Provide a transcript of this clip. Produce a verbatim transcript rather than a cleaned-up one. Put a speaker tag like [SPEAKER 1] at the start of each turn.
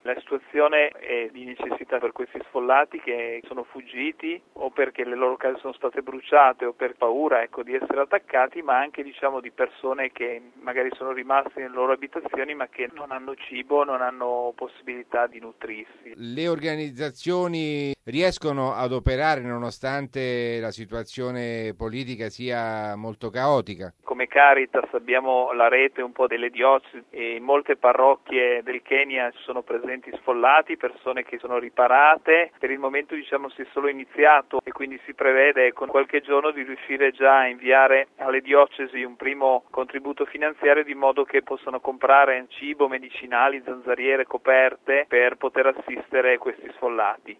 [SPEAKER 1] La situazione è di necessità per questi sfollati che sono fuggiti o perché le loro case sono state bruciate o per paura ecco, di essere attaccati, ma anche diciamo di persone che magari sono rimaste nelle loro abitazioni ma che non hanno cibo, non hanno possibilità di nutrirsi.
[SPEAKER 2] Le organizzazioni riescono ad operare nonostante la situazione politica sia molto caotica?
[SPEAKER 1] Come Caritas abbiamo la rete un po' delle diocesi e in molte parrocchie del Kenya sono presenti sfollati, persone che sono riparate. Per il momento diciamo si è solo iniziato e quindi si prevede con qualche giorno di riuscire già a inviare alle diocesi un primo contributo finanziario di modo che possano comprare cibo, medicinali, zanzariere, coperte per poter assistere questi sfollati.